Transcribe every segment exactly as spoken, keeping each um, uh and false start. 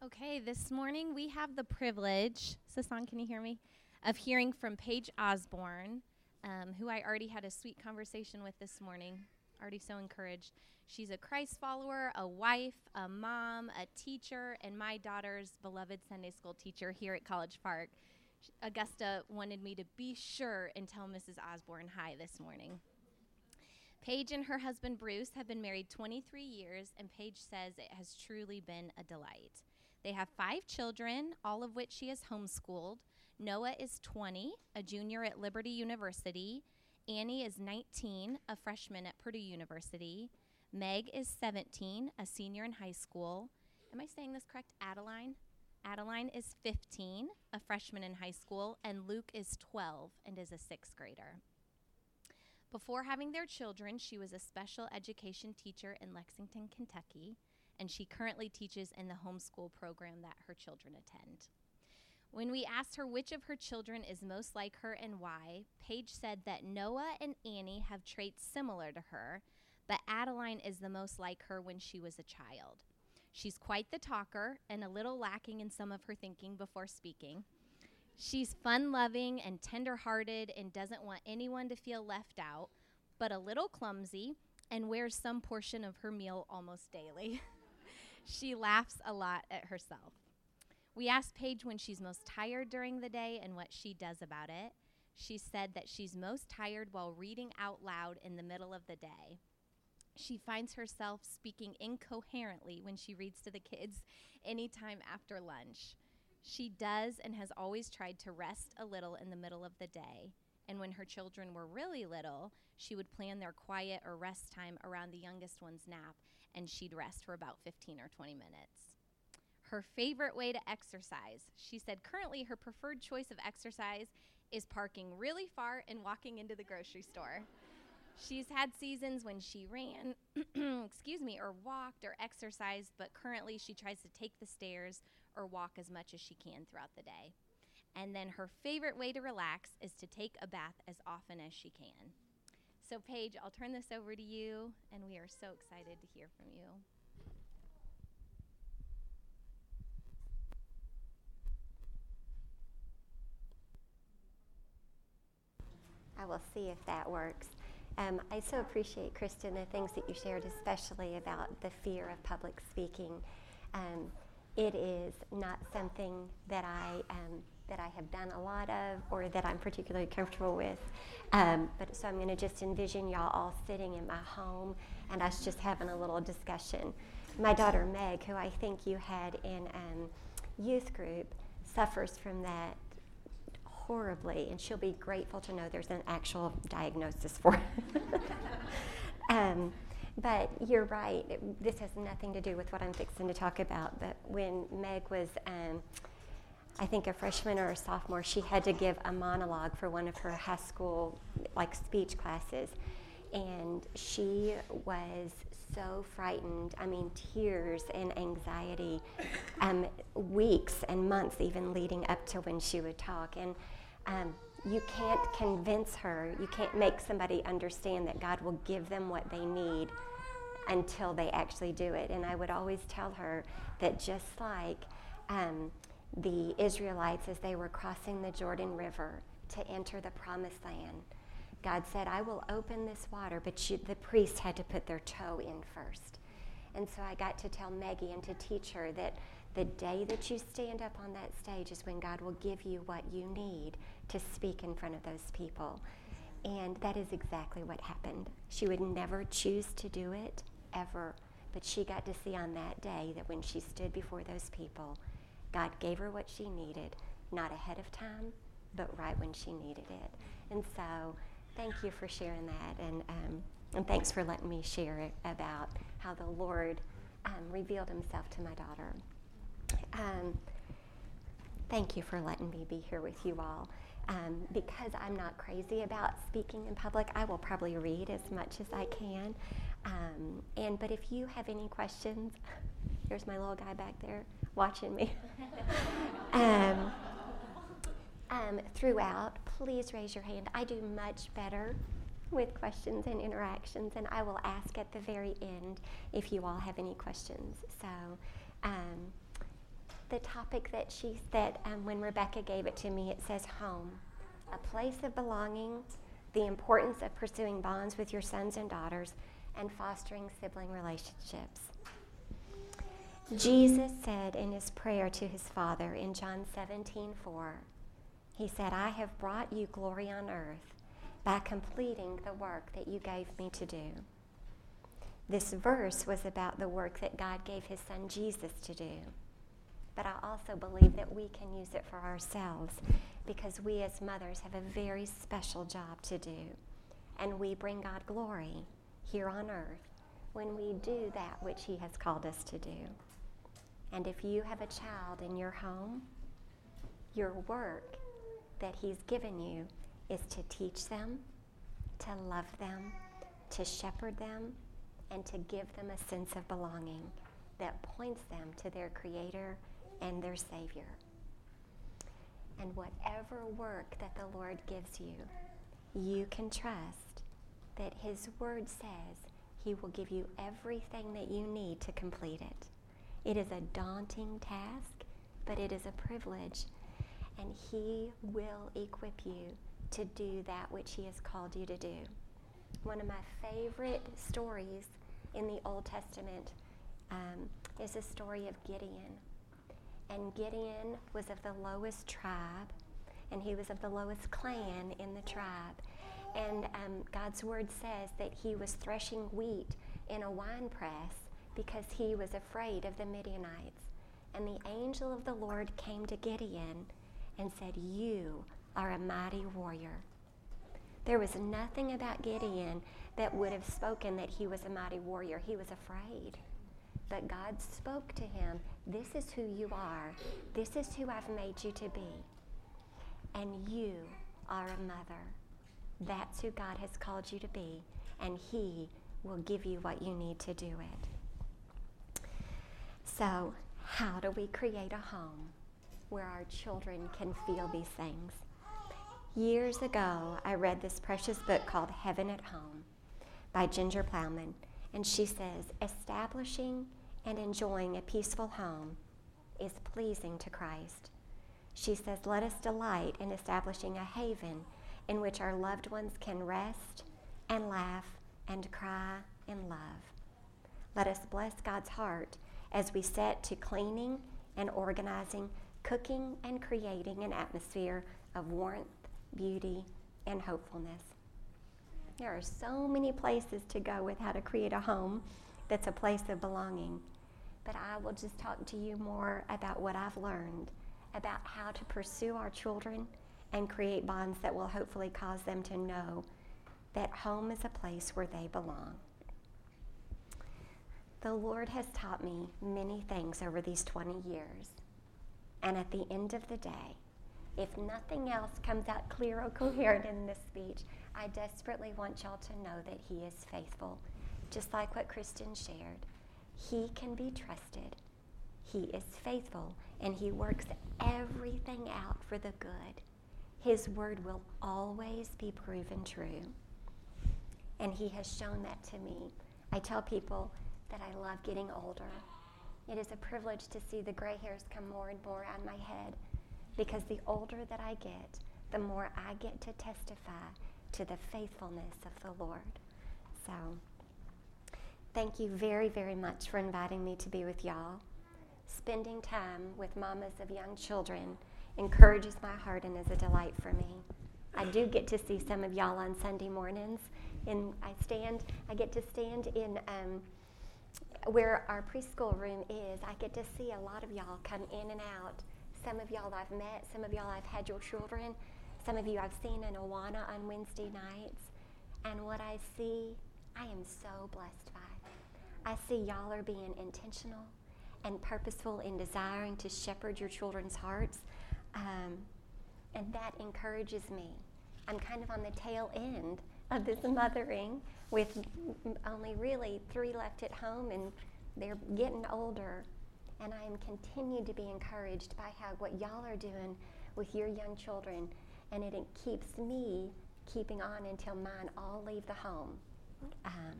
Okay, this morning we have the privilege, Sasan, can you hear me? Of hearing from Paige Osborne, um, who I already had a sweet conversation with this morning. Already so encouraged. She's a Christ follower, a wife, a mom, a teacher, and my daughter's beloved Sunday school teacher here at College Park. Sh- Augusta wanted me to be sure and tell Missus Osborne hi this morning. Paige and her husband Bruce have been married twenty-three years, and Paige says it has truly been a delight. They have five children, all of which she has homeschooled. Noah is twenty, a junior at Liberty University. Annie is nineteen, a freshman at Purdue University. Meg is seventeen, a senior in high school. Am I saying this correct? Adeline? Adeline is fifteen, a freshman in high school, and Luke is twelve and is a sixth grader. Before having their children, she was a special education teacher in Lexington, Kentucky, and she currently teaches in the homeschool program that her children attend. When we asked her which of her children is most like her and why, Paige said that Noah and Annie have traits similar to her, but Adeline is the most like her when she was a child. She's quite the talker and a little lacking in some of her thinking before speaking. She's fun-loving and tender-hearted and doesn't want anyone to feel left out, but a little clumsy and wears some portion of her meal almost daily. She laughs a lot at herself. We asked Paige when she's most tired during the day and what she does about it. She said that she's most tired while reading out loud in the middle of the day. She finds herself speaking incoherently when she reads to the kids anytime after lunch. She does and has always tried to rest a little in the middle of the day. And when her children were really little, she would plan their quiet or rest time around the youngest one's nap, and she'd rest for about fifteen or twenty minutes. Her favorite way to exercise. She said currently her preferred choice of exercise is parking really far and walking into the grocery store. She's had seasons when she ran, excuse me, or walked or exercised, but currently she tries to take the stairs or walk as much as she can throughout the day. And then her favorite way to relax is to take a bath as often as she can. So Paige, I'll turn this over to you, and we are so excited to hear from you. I will see if that works. Um, I so appreciate, Kristen, the things that you shared, especially about the fear of public speaking. Um, it is not something that I um, that I have done a lot of or that I'm particularly comfortable with. Um, but so I'm going to just envision y'all all sitting in my home and us just having a little discussion. My daughter Meg, who I think you had in um, youth group, suffers from that horribly, and she'll be grateful to know there's an actual diagnosis for it. um, but you're right, it, this has nothing to do with what I'm fixing to talk about, but when Meg was, um, I think a freshman or a sophomore, she had to give a monologue for one of her high school like speech classes, and she was so frightened, I mean tears and anxiety, um, weeks and months even leading up to when she would talk. And um, you can't convince her, you can't make somebody understand that God will give them what they need until they actually do it. And I would always tell her that just like um, the Israelites as they were crossing the Jordan River to enter the promised land, God said, I will open this water, but you, the priests had to put their toe in first. And so I got to tell Maggie and to teach her that the day that you stand up on that stage is when God will give you what you need to speak in front of those people. And that is exactly what happened. She would never choose to do it, ever. But she got to see on that day that when she stood before those people, God gave her what she needed, not ahead of time, but right when she needed it. And so thank you for sharing that, and um, and thanks for letting me share it about how the Lord um, revealed himself to my daughter. Um, thank you for letting me be here with you all. Um, because I'm not crazy about speaking in public, I will probably read as much as I can. Um, and but if you have any questions, here's my little guy back there watching me. um, Um, throughout, please raise your hand. I do much better with questions and interactions, and I will ask at the very end if you all have any questions. So um, the topic that she that um, when Rebecca gave it to me, it says home, a place of belonging, the importance of pursuing bonds with your sons and daughters, and fostering sibling relationships. Jesus said in his prayer to his Father in John seventeen four, he said, I have brought you glory on earth by completing the work that you gave me to do. This verse was about the work that God gave his son Jesus to do. But I also believe that we can use it for ourselves because we as mothers have a very special job to do. And we bring God glory here on earth when we do that which he has called us to do. And if you have a child in your home, your work that he's given you is to teach them, to love them, to shepherd them, and to give them a sense of belonging that points them to their Creator and their Savior. And whatever work that the Lord gives you, you can trust that his word says he will give you everything that you need to complete it. It is a daunting task, but it is a privilege, and he will equip you to do that which he has called you to do. One of my favorite stories in the Old Testament um, is the story of Gideon. And Gideon was of the lowest tribe, and he was of the lowest clan in the tribe. And um, God's word says that he was threshing wheat in a wine press because he was afraid of the Midianites. And the angel of the Lord came to Gideon and said, you are a mighty warrior. There was nothing about Gideon that would have spoken that he was a mighty warrior. He was afraid. But God spoke to him, this is who you are. This is who I've made you to be. And you are a mother. That's who God has called you to be. And he will give you what you need to do it. So, how do we create a home where our children can feel these things? Years ago, I read this precious book called Heaven at Home by Ginger Plowman. And she says, establishing and enjoying a peaceful home is pleasing to Christ. She says, let us delight in establishing a haven in which our loved ones can rest and laugh and cry in love. Let us bless God's heart as we set to cleaning and organizing, cooking and creating an atmosphere of warmth, beauty, and hopefulness. There are so many places to go with how to create a home that's a place of belonging. But I will just talk to you more about what I've learned about how to pursue our children and create bonds that will hopefully cause them to know that home is a place where they belong. The Lord has taught me many things over these twenty years. And at the end of the day, if nothing else comes out clear or coherent in this speech, I desperately want y'all to know that he is faithful. Just like what Kristen shared. He can be trusted. He is faithful, and he works everything out for the good. His word will always be proven true. And he has shown that to me. I tell people that I love getting older. It is a privilege to see the gray hairs come more and more on my head, because the older that I get, the more I get to testify to the faithfulness of the Lord. So, thank you very, very much for inviting me to be with y'all. Spending time with mamas of young children encourages my heart and is a delight for me. I do get to see some of y'all on Sunday mornings, and I stand, I get to stand in um, where our preschool room is. I get to see a lot of y'all come in and out. Some of y'all I've met, some of y'all I've had your children, some of you I've seen in Awana on Wednesday nights. And what I see, I am so blessed by. I see y'all are being intentional and purposeful in desiring to shepherd your children's hearts. Um, and that encourages me. I'm kind of on the tail end of this mothering with only really three left at home, and they're getting older. And I am continued to be encouraged by how what y'all are doing with your young children, and it, it keeps me keeping on until mine all leave the home. Um,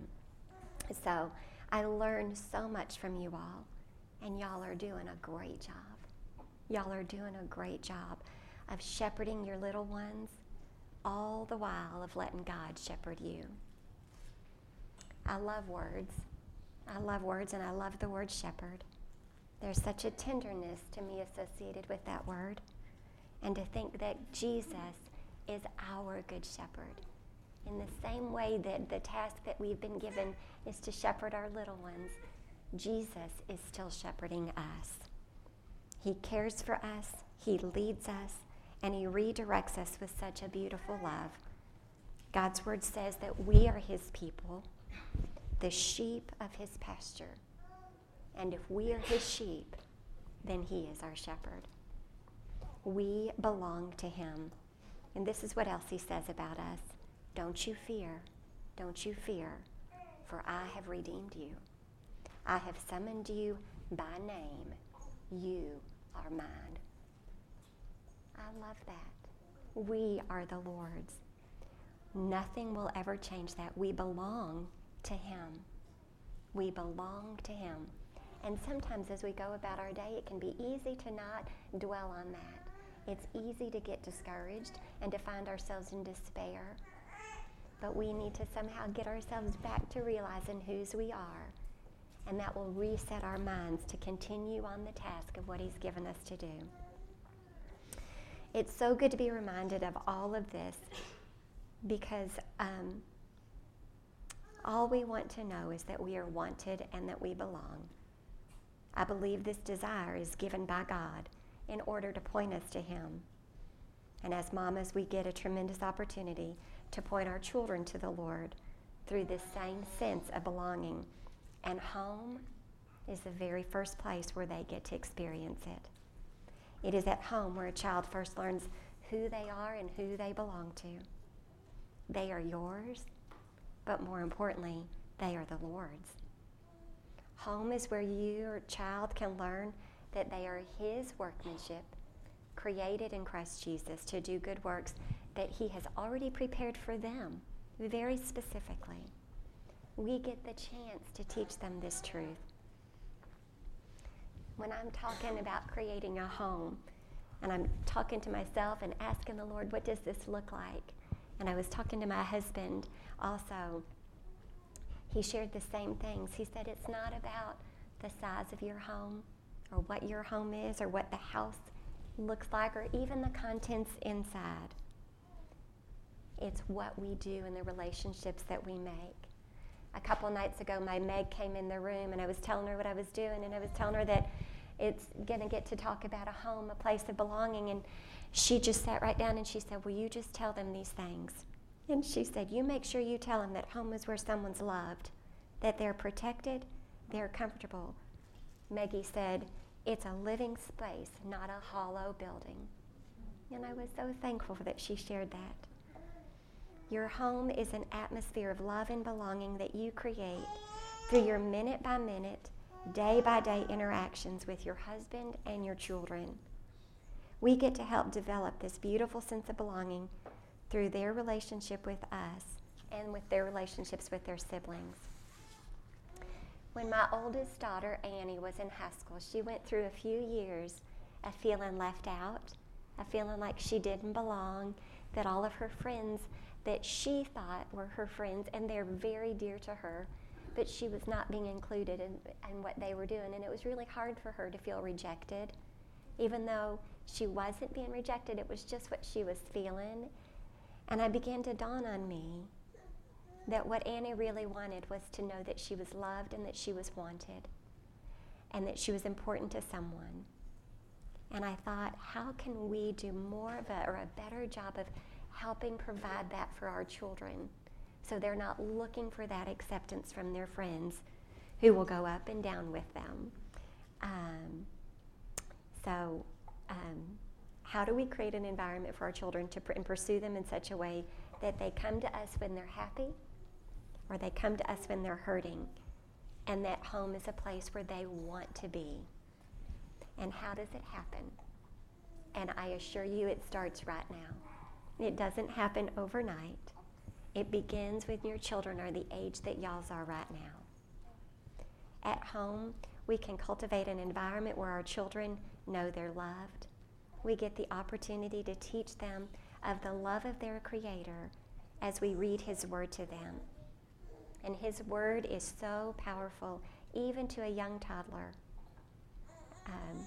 so I learned so much from you all, and y'all are doing a great job. Y'all are doing a great job of shepherding your little ones, all the while of letting God shepherd you. I love words. I love words, and I love the word shepherd. There's such a tenderness to me associated with that word. And to think that Jesus is our good shepherd. In the same way that the task that we've been given is to shepherd our little ones, Jesus is still shepherding us. He cares for us, he leads us, and he redirects us with such a beautiful love. God's word says that we are his people, the sheep of his pasture. And if we are his sheep, then he is our shepherd. We belong to him. And this is what else he says about us. Don't you fear, don't you fear, for I have redeemed you. I have summoned you by name. You are mine. I love that. We are the Lord's. Nothing will ever change that. We belong to him. We belong to him. And sometimes as we go about our day, it can be easy to not dwell on that. It's easy to get discouraged and to find ourselves in despair. But we need to somehow get ourselves back to realizing whose we are. And that will reset our minds to continue on the task of what he's given us to do. It's so good to be reminded of all of this because um, all we want to know is that we are wanted and that we belong. I believe this desire is given by God in order to point us to him. And as mamas, we get a tremendous opportunity to point our children to the Lord through this same sense of belonging. And home is the very first place where they get to experience it. It is at home where a child first learns who they are and who they belong to. They are yours, but more importantly, they are the Lord's. Home is where your child can learn that they are his workmanship, created in Christ Jesus to do good works that he has already prepared for them, very specifically. We get the chance to teach them this truth. When I'm talking about creating a home, and I'm talking to myself and asking the Lord, what does this look like? And I was talking to my husband also. He shared the same things. He said it's not about the size of your home or what your home is or what the house looks like or even the contents inside. It's what we do in the relationships that we make. A couple nights ago, my Meg came in the room and I was telling her what I was doing, and I was telling her that it's going to get to talk about a home, a place of belonging, and she just sat right down and she said, will you just tell them these things? And she said, you make sure you tell them that home is where someone's loved, that they're protected, they're comfortable. Maggie said, it's a living space, not a hollow building. And I was so thankful that she shared that. Your home is an atmosphere of love and belonging that you create through your minute by minute, day by day interactions with your husband and your children. We get to help develop this beautiful sense of belonging through their relationship with us and with their relationships with their siblings. When my oldest daughter, Annie, was in high school, she went through a few years of feeling left out, of feeling like she didn't belong, that all of her friends that she thought were her friends, and they're very dear to her, but she was not being included in, in what they were doing. And it was really hard for her to feel rejected. Even though she wasn't being rejected, it was just what she was feeling. And I began to dawn on me that what Annie really wanted was to know that she was loved and that she was wanted and that she was important to someone. And I thought, how can we do more of a, or a better job of helping provide that for our children so they're not looking for that acceptance from their friends who will go up and down with them. Um, so um, how do we create an environment for our children to pr- and pursue them in such a way that they come to us when they're happy or they come to us when they're hurting, and that home is a place where they want to be? And how does it happen? And I assure you it starts right now. It doesn't happen overnight. It begins when your children are the age that y'all's are right now. At home, we can cultivate an environment where our children know they're loved. We get the opportunity to teach them of the love of their Creator as we read His Word to them. And His Word is so powerful, even to a young toddler. Um,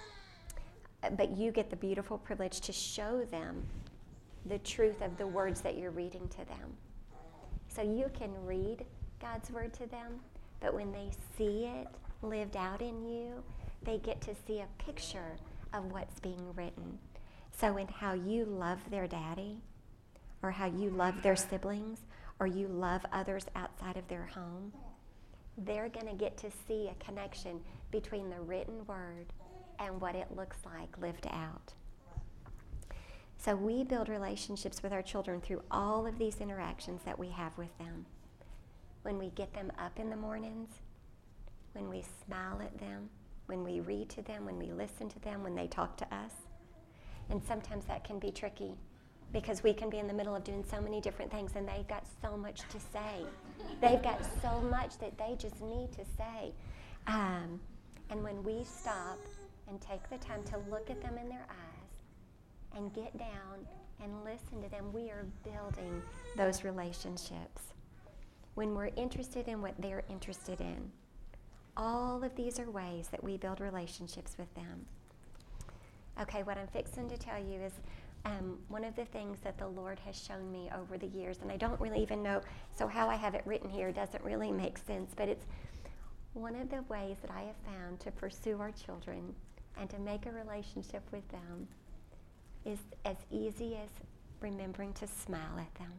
but you get the beautiful privilege to show them the truth of the words that you're reading to them. So you can read God's Word to them, but when they see it lived out in you, they get to see a picture of what's being written. So in how you love their daddy, or how you love their siblings, or you love others outside of their home, they're going to get to see a connection between the written word and what it looks like lived out. So we build relationships with our children through all of these interactions that we have with them. When we get them up in the mornings, when we smile at them, when we read to them, when we listen to them, when they talk to us. And sometimes that can be tricky because we can be in the middle of doing so many different things and they've got so much to say. They've got so much that they just need to say. Um, and when we stop and take the time to look at them in their eyes and get down and listen to them, we are building those relationships. When we're interested in what they're interested in, all of these are ways that we build relationships with them. Okay, what I'm fixing to tell you is um, one of the things that the Lord has shown me over the years, and I don't really even know, so how I have it written here doesn't really make sense, but it's one of the ways that I have found to pursue our children and to make a relationship with them is as easy as remembering to smile at them.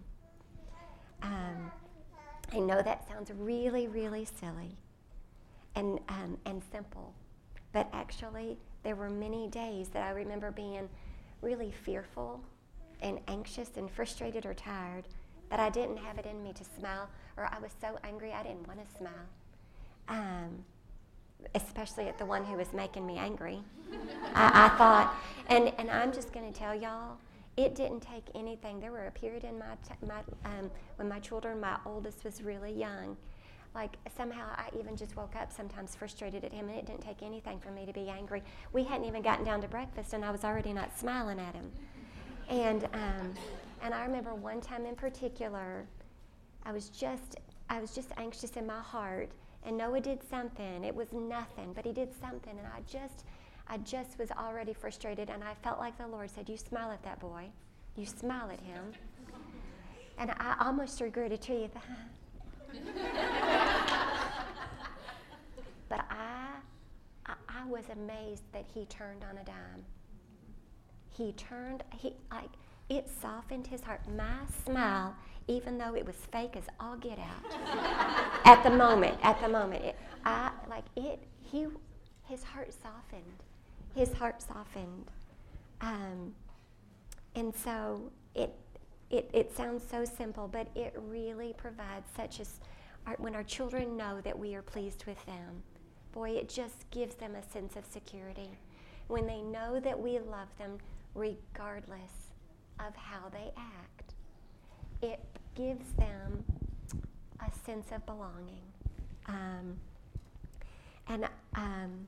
Um, I know that sounds really, really silly and um, and simple, but actually there were many days that I remember being really fearful and anxious and frustrated or tired that I didn't have it in me to smile, or I was so angry I didn't want to smile, um, especially at the one who was making me angry. I, I thought, and, and I'm just going to tell y'all, it didn't take anything. There were a period in my, t- my um, when my children, my oldest was really young, like somehow I even just woke up sometimes frustrated at him, and it didn't take anything for me to be angry. We hadn't even gotten down to breakfast and I was already not smiling at him. And um, and I remember one time in particular, I was just I was just anxious in my heart, and Noah did something. It was nothing, but he did something, and I just I just was already frustrated, and I felt like the Lord said, "You smile at that boy. You smile at him." And I almost threw gritted teeth. But I, I I was amazed that he turned on a dime. He turned, he like, it softened his heart. My smile, even though it was fake as all get out, at the moment, at the moment, it, I, like it, he, his heart softened. His heart softened. Um, and so it, it, it sounds so simple, but it really provides such a, our, when our children know that we are pleased with them, boy, it just gives them a sense of security. When they know that we love them regardless of how they act, it gives them a sense of belonging. Um, and um,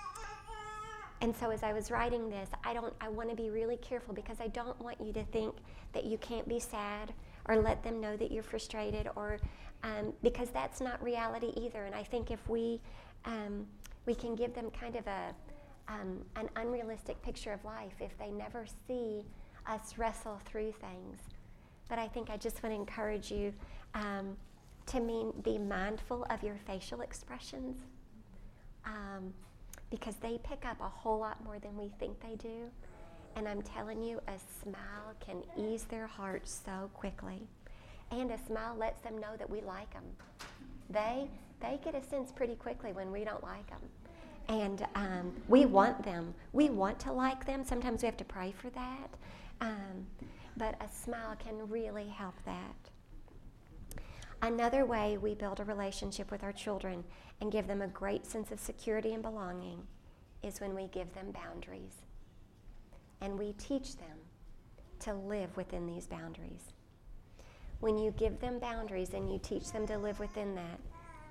and so as I was writing this, I don't. I want to be really careful because I don't want you to think that you can't be sad or let them know that you're frustrated, or um, because that's not reality either. And I think if we um, we can give them kind of a um, an unrealistic picture of life if they never see us wrestle through things. But I think I just want to encourage you um, to mean, be mindful of your facial expressions um, because they pick up a whole lot more than we think they do. And I'm telling you, a smile can ease their hearts so quickly. And a smile lets them know that we like them. They, they get a sense pretty quickly when we don't like them. And um, we want them. We want to like them. Sometimes we have to pray for that. Um, but a smile can really help that. Another way we build a relationship with our children and give them a great sense of security and belonging is when we give them boundaries. And we teach them to live within these boundaries. When you give them boundaries and you teach them to live within that,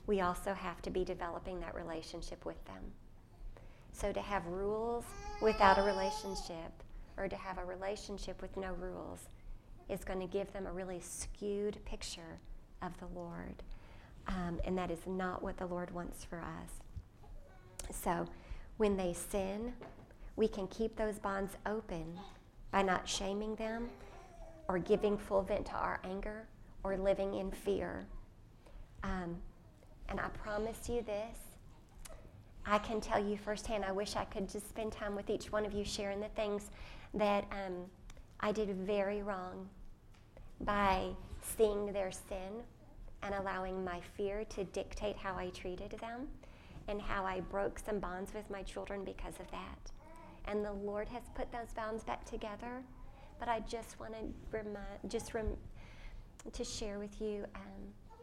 we also have to be developing that relationship with them. So to have rules without a relationship, or to have a relationship with no rules, is going to give them a really skewed picture of the Lord. Um, and that is not what the Lord wants for us. So when they sin, we can keep those bonds open by not shaming them or giving full vent to our anger or living in fear. Um, and I promise you this, I can tell you firsthand, I wish I could just spend time with each one of you sharing the things that um, I did very wrong by seeing their sin and allowing my fear to dictate how I treated them and how I broke some bonds with my children because of that. And the Lord has put those bonds back together, but I just want to remind, just rem- to share with you um,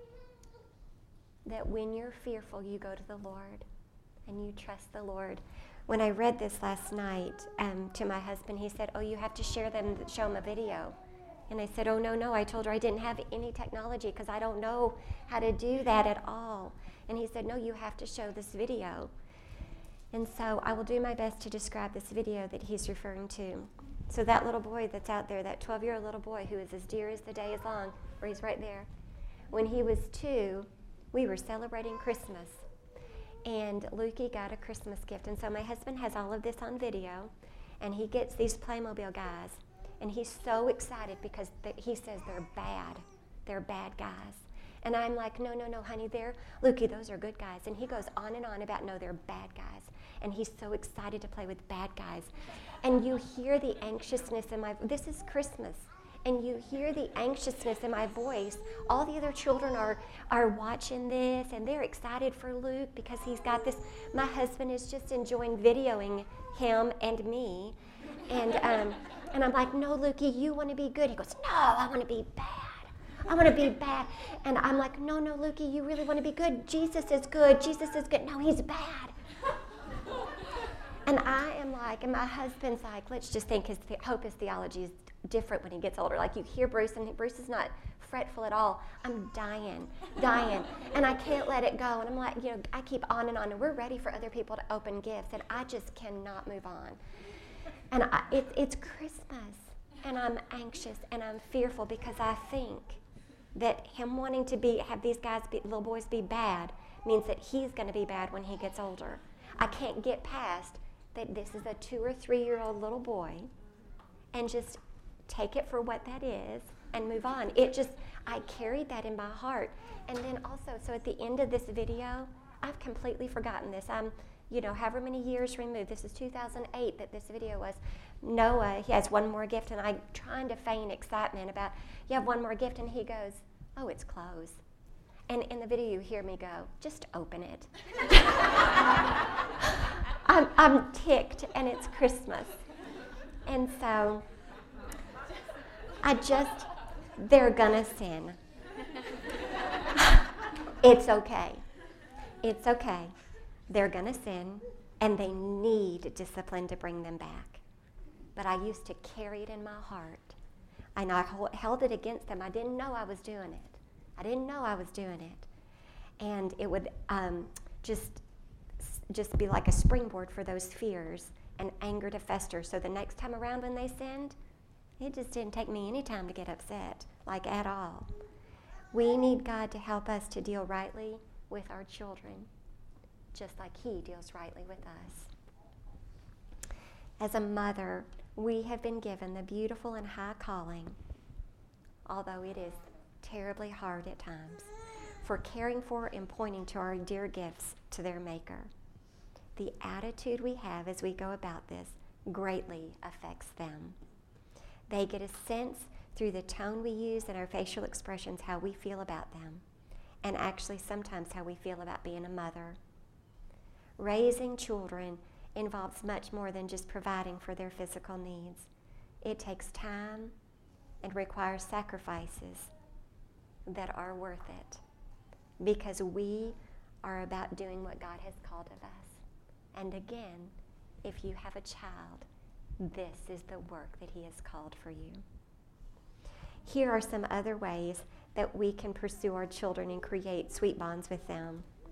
that when you're fearful, you go to the Lord and you trust the Lord. When I read this last night um, to my husband, he said, oh, you have to share them, show them a video. And I said, oh, no, no. I told her I didn't have any technology because I don't know how to do that at all. And he said, no, you have to show this video. And so I will do my best to describe this video that he's referring to. So that little boy that's out there, that twelve-year-old little boy who is as dear as the day is long, or he's right there. When he was two, we were celebrating Christmas. And Lukey got a Christmas gift. And so my husband has all of this on video. And he gets these Playmobil guys. And he's so excited because th- he says they're bad. They're bad guys. And I'm like, no, no, no, honey, they're, Lukey, those are good guys. And he goes on and on about, no, they're bad guys. And he's so excited to play with bad guys. And you hear the anxiousness in my, this is Christmas. And you hear the anxiousness in my voice. All the other children are, are watching this, and they're excited for Luke because he's got this. My husband is just enjoying videoing him and me. And um, and I'm like, no, Lukey, you want to be good. He goes, no, I want to be bad. I want to be bad. And I'm like, no, no, Lukey, you really want to be good. Jesus is good. Jesus is good. No, he's bad. And I am like, and my husband's like, let's just think his the- hope his theology is different when he gets older. Like you hear Bruce, and Bruce is not fretful at all. I'm dying, dying, and I can't let it go. And I'm like, you know, I keep on and on, and we're ready for other people to open gifts, and I just cannot move on. And I, it, it's Christmas, and I'm anxious, and I'm fearful because I think that him wanting to be have these guys, be, little boys, be bad means that he's going to be bad when he gets older. I can't get past that this is a two or three-year-old little boy, and just take it for what that is and move on. It just, I carried that in my heart. And then also, so at the end of this video, I've completely forgotten this. I'm, you know, however many years removed. This is two thousand eight that this video was. Noah, he has one more gift, and I'm trying to feign excitement about, you have one more gift, and he goes, oh, it's clothes. And in the video, you hear me go, just open it. I'm, I'm ticked, and it's Christmas. And so I just, they're gonna sin. It's okay. It's okay. They're gonna sin, and they need discipline to bring them back. But I used to carry it in my heart, and I held it against them. I didn't know I was doing it. I didn't know I was doing it. And it would um, just, just be like a springboard for those fears and anger to fester. So the next time around when they sinned, it just didn't take me any time to get upset, like at all. We need God to help us to deal rightly with our children, just like He deals rightly with us. As a mother, we have been given the beautiful and high calling, although it is terribly hard at times, for caring for and pointing to our dear gifts to their Maker. The attitude we have as we go about this greatly affects them. They get a sense through the tone we use and our facial expressions how we feel about them, and actually sometimes how we feel about being a mother. Raising children involves much more than just providing for their physical needs. It takes time and requires sacrifices that are worth it, because we are about doing what God has called of us. And again, if you have a child, this is the work that He has called for you. Here are some other ways that we can pursue our children and create sweet bonds with them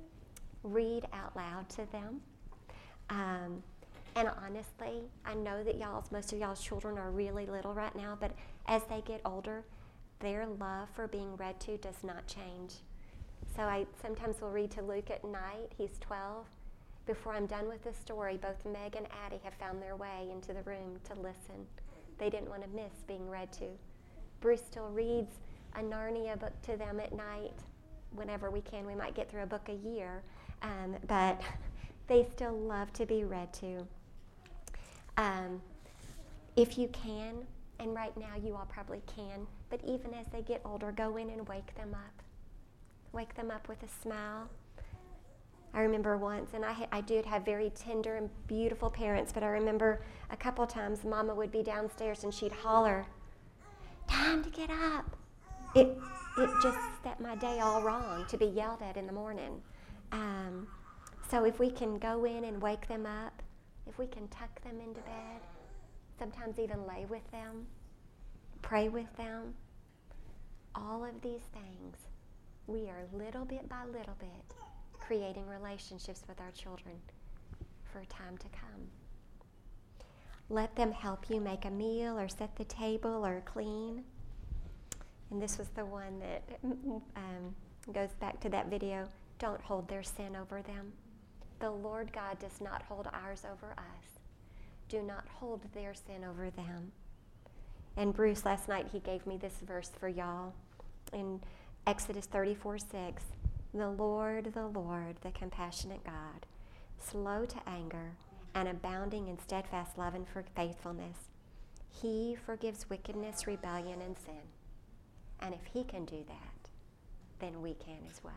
read out loud to them. Um, and honestly, I know that y'all's, most of y'all's children are really little right now, but as they get older, their love for being read to does not change. So I sometimes will read to Luke at night. He's twelve. Before I'm done with the story, both Meg and Addie have found their way into the room to listen. They didn't want to miss being read to. Bruce still reads a Narnia book to them at night whenever we can. We might get through a book a year, um, but they still love to be read to. Um, if you can, and right now you all probably can, but even as they get older, go in and wake them up. Wake them up with a smile. I remember once, and I, ha- I did have very tender and beautiful parents, but I remember a couple times Mama would be downstairs and she'd holler, "Time to get up." It, it just set my day all wrong to be yelled at in the morning. Um, so if we can go in and wake them up, if we can tuck them into bed, sometimes even lay with them, pray with them, all of these things, we are little bit by little bit creating relationships with our children for time to come. Let them help you make a meal or set the table or clean. And this was the one that um, goes back to that video. Don't hold their sin over them. The Lord God does not hold ours over us. Do not hold their sin over them. And Bruce, last night, he gave me this verse for y'all. In Exodus thirty-four six, the Lord, the Lord, the compassionate God, slow to anger and abounding in steadfast love and for faithfulness. He forgives wickedness, rebellion, and sin. And if he can do that, then we can as well.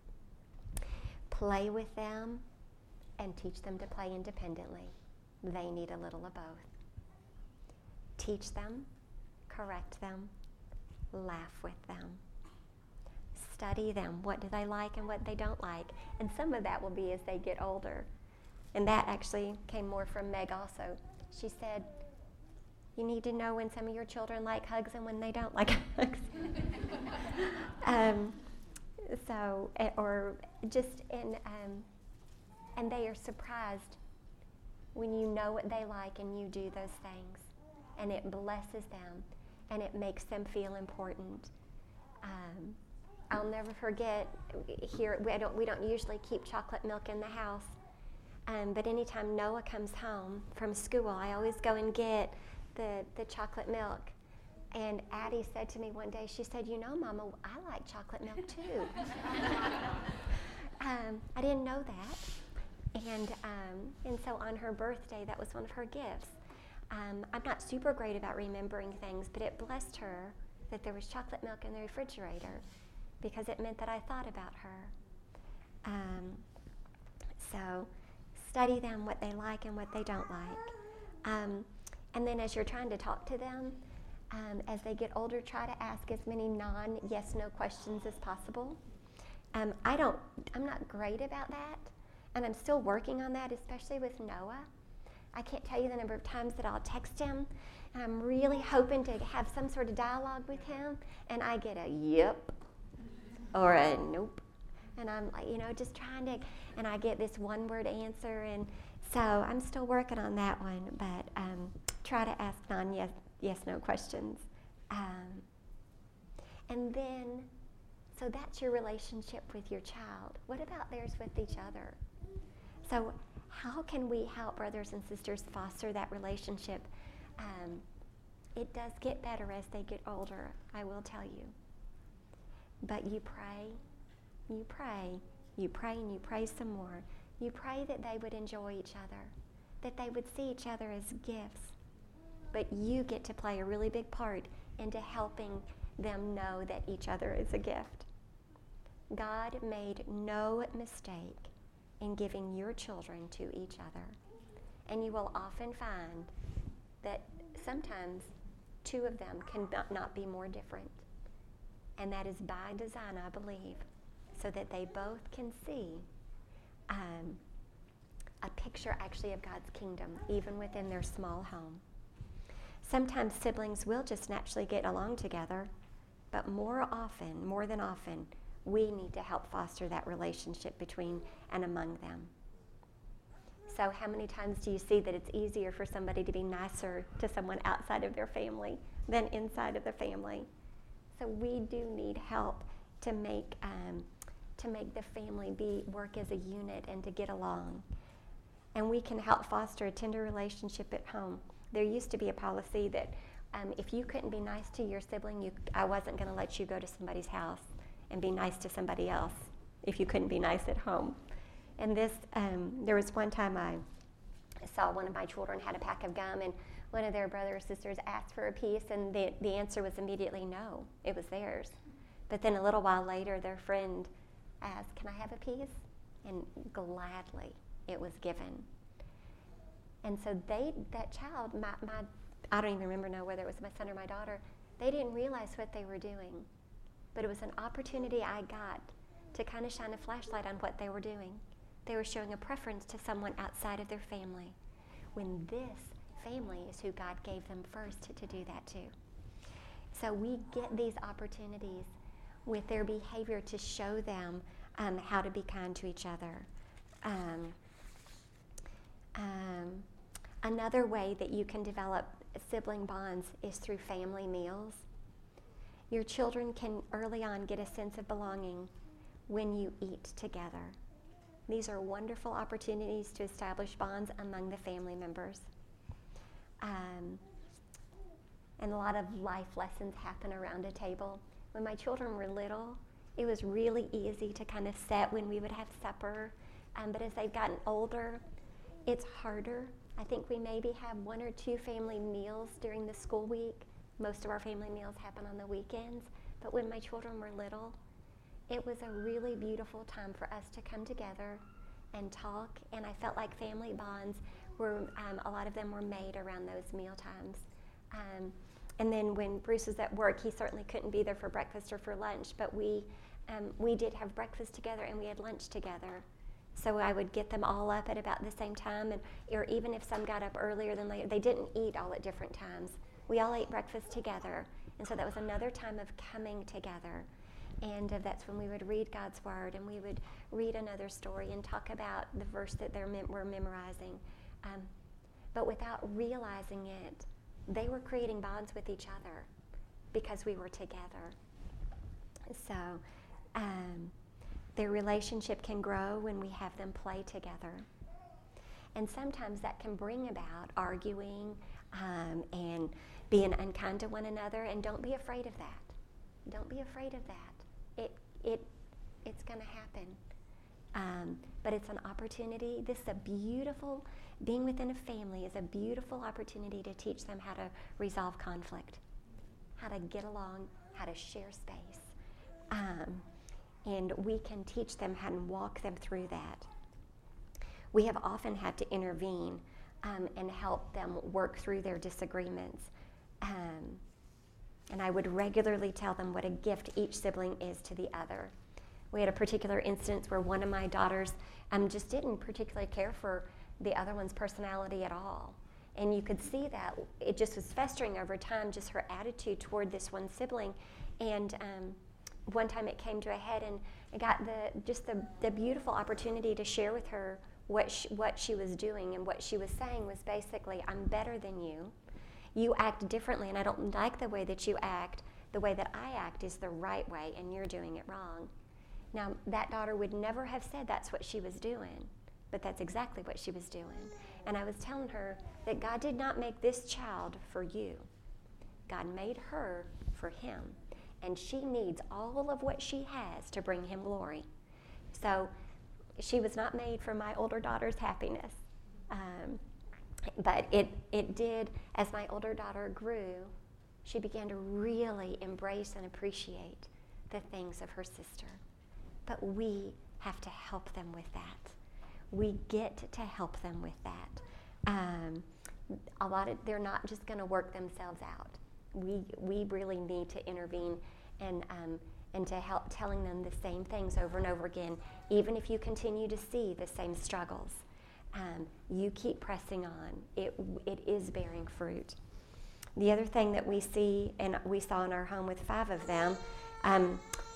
Play with them and teach them to play independently. They need a little of both. Teach them, correct them, laugh with them. Study them. What do they like and what they don't like? And some of that will be as they get older. And that actually came more from Meg also. She said, you need to know when some of your children like hugs and when they don't like hugs. um, so, or just in, um, and they are surprised when you know what they like and you do those things. And it blesses them and it makes them feel important. Um, I'll never forget, here we don't, we don't usually keep chocolate milk in the house, um, but anytime Noah comes home from school, I always go and get the, the chocolate milk. And Addie said to me one day, she said, you know, Mama, I like chocolate milk too. um, I didn't know that. And, um, and so on her birthday, that was one of her gifts. Um, I'm not super great about remembering things, but it blessed her that there was chocolate milk in the refrigerator because it meant that I thought about her. Um, so study them, what they like and what they don't like. Um, and then as you're trying to talk to them, um, as they get older, try to ask as many non-yes-no questions as possible. Um, I don't, I'm not great about that, and I'm still working on that, especially with Noah. I can't tell you the number of times that I'll text him, and I'm really hoping to have some sort of dialogue with him, and I get a yep or a nope. And I'm like, you know, just trying to, and I get this one-word answer, and so I'm still working on that one, but um, try to ask non-yes, yes-no questions. Um, and then, so that's your relationship with your child. What about theirs with each other? So how can we help brothers and sisters foster that relationship? Um, it does get better as they get older, I will tell you. But you pray, you pray, you pray and you pray some more. You pray that they would enjoy each other, that they would see each other as gifts. But you get to play a really big part into helping them know that each other is a gift. God made no mistake in giving your children to each other. And you will often find that sometimes two of them can not be more different. And that is by design, I believe, so that they both can see um, a picture actually of God's kingdom, even within their small home. Sometimes siblings will just naturally get along together, but more often, more than often, we need to help foster that relationship between and among them. So how many times do you see that it's easier for somebody to be nicer to someone outside of their family than inside of the family? So we do need help to make um, to make the family be work as a unit and to get along. And we can help foster a tender relationship at home. There used to be a policy that um, if you couldn't be nice to your sibling, you, I wasn't going to let you go to somebody's house and be nice to somebody else if you couldn't be nice at home. And this, um, there was one time I saw one of my children had a pack of gum, and one of their brothers or sisters asked for a piece, and the, the answer was immediately no, it was theirs. But then a little while later, their friend asked, can I have a piece? And gladly it was given. And so they, that child, my, my, I don't even remember now whether it was my son or my daughter, they didn't realize what they were doing. But it was an opportunity I got to kind of shine a flashlight on what they were doing. They were showing a preference to someone outside of their family, when this family is who God gave them first to, to do that to. So we get these opportunities with their behavior to show them um, how to be kind to each other. Um, um, another way that you can develop sibling bonds is through family meals. Your children can early on get a sense of belonging when you eat together. These are wonderful opportunities to establish bonds among the family members. Um, and a lot of life lessons happen around a table. When my children were little, it was really easy to kind of sit when we would have supper. Um, but as they've gotten older, it's harder. I think we maybe have one or two family meals during the school week. Most of our family meals happen on the weekends. But when my children were little, it was a really beautiful time for us to come together and talk. And I felt like family bonds were, um, a lot of them were made around those meal times. Um, And then when Bruce was at work, he certainly couldn't be there for breakfast or for lunch, but we um, we did have breakfast together and we had lunch together. So I would get them all up at about the same time, and or even if some got up earlier than later, they didn't eat all at different times. We all ate breakfast together, and so that was another time of coming together. And uh, that's when we would read God's Word, and we would read another story and talk about the verse that they're mem- we're memorizing. Um, but without realizing it, they were creating bonds with each other because we were together. So um, their relationship can grow when we have them play together. And sometimes that can bring about arguing um, and being unkind to one another, and don't be afraid of that. Don't be afraid of that. It, it, it's going to happen. Um, but it's an opportunity. This is a beautiful, being within a family is a beautiful opportunity to teach them how to resolve conflict, how to get along, how to share space. Um, and we can teach them how to walk them through that. We have often had to intervene um, and help them work through their disagreements. Um, and I would regularly tell them what a gift each sibling is to the other. We had a particular instance where one of my daughters um, just didn't particularly care for the other one's personality at all. And you could see that it just was festering over time, just her attitude toward this one sibling. And um, one time it came to a head, and I got the just the, the beautiful opportunity to share with her what she, what she was doing. And what she was saying was basically, I'm better than you. You act differently, and I don't like the way that you act. The way that I act is the right way, and you're doing it wrong. Now, that daughter would never have said that's what she was doing, but that's exactly what she was doing. And I was telling her that God did not make this child for you. God made her for him, and she needs all of what she has to bring him glory. So she was not made for my older daughter's happiness. Um, but it, it did, as my older daughter grew, she began to really embrace and appreciate the things of her sister. But we have to help them with that. We get to help them with that. Um, a lot of, they're not just going to work themselves out. We we really need to intervene and um, and to help telling them the same things over and over again, even if you continue to see the same struggles. Um, you keep pressing on. It it is bearing fruit. The other thing that we see, and we saw in our home with five of them, um,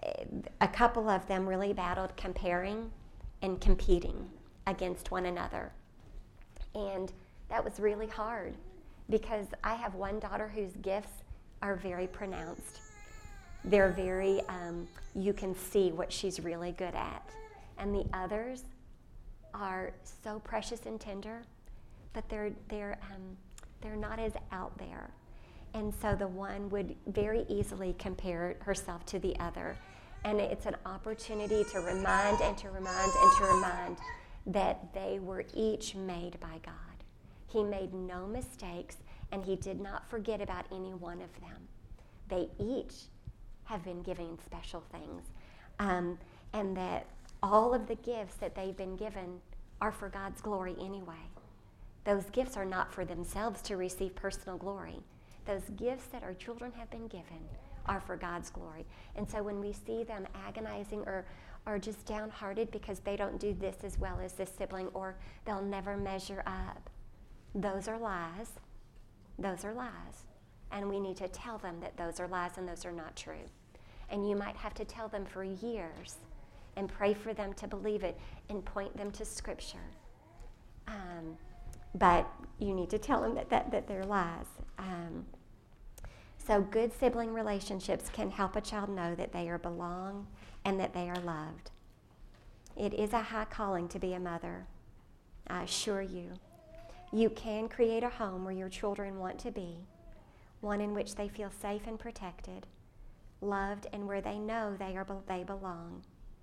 a couple of them really battled comparing and competing against one another. And that was really hard because I have one daughter whose gifts are very pronounced. They're very, um, you can see what she's really good at. And the others are so precious and tender, but they're, they're, um, they're not as out there. And so the one would very easily compare herself to the other. And it's an opportunity to remind and to remind and to remind that they were each made by God. He made no mistakes, and he did not forget about any one of them. They each have been given special things, um, and that all of the gifts that they've been given are for God's glory anyway. Those gifts are not for themselves to receive personal glory. Those gifts that our children have been given are for God's glory. And so when we see them agonizing or, or just downhearted because they don't do this as well as this sibling, or they'll never measure up, those are lies. Those are lies. And we need to tell them that those are lies and those are not true. And you might have to tell them for years and pray for them to believe it and point them to Scripture. Um, but you need to tell them that, that, that they're lies. Um, so good sibling relationships can help a child know that they are belong and that they are loved. It is a high calling to be a mother, I assure you. You can create a home where your children want to be, one in which they feel safe and protected, loved, and where they know they are they belong.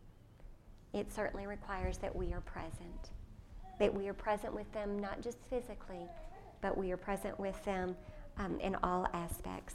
It certainly requires that we are present, that we are present with them not just physically, but we are present with them um, in all aspects,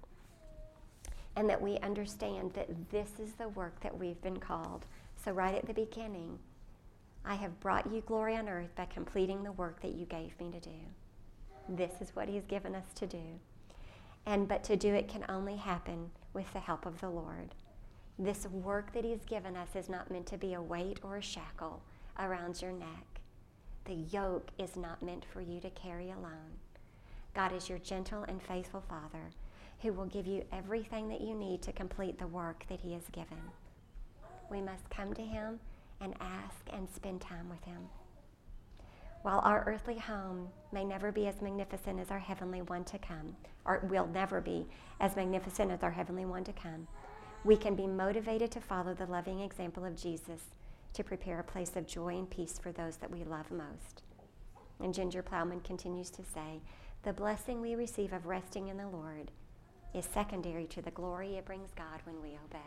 and that we understand that this is the work that we've been called. So right at the beginning, I have brought you glory on earth by completing the work that you gave me to do. This is what he's given us to do. And but to do it can only happen with the help of the Lord. This work that he's given us is not meant to be a weight or a shackle around your neck. The yoke is not meant for you to carry alone. God is your gentle and faithful Father who will give you everything that you need to complete the work that he has given. We must come to him and ask and spend time with him. While our earthly home may never be as magnificent as our heavenly one to come, or will never be as magnificent as our heavenly one to come, we can be motivated to follow the loving example of Jesus to prepare a place of joy and peace for those that we love most. And Ginger Plowman continues to say, the blessing we receive of resting in the Lord is secondary to the glory it brings God when we obey.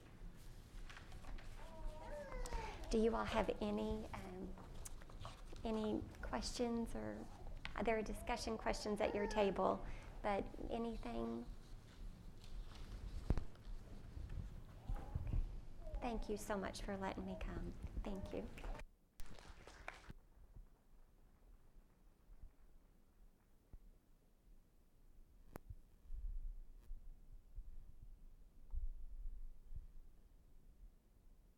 Do you all have any um, any questions, or are there discussion questions at your table? But anything? Thank you so much for letting me come. Thank you.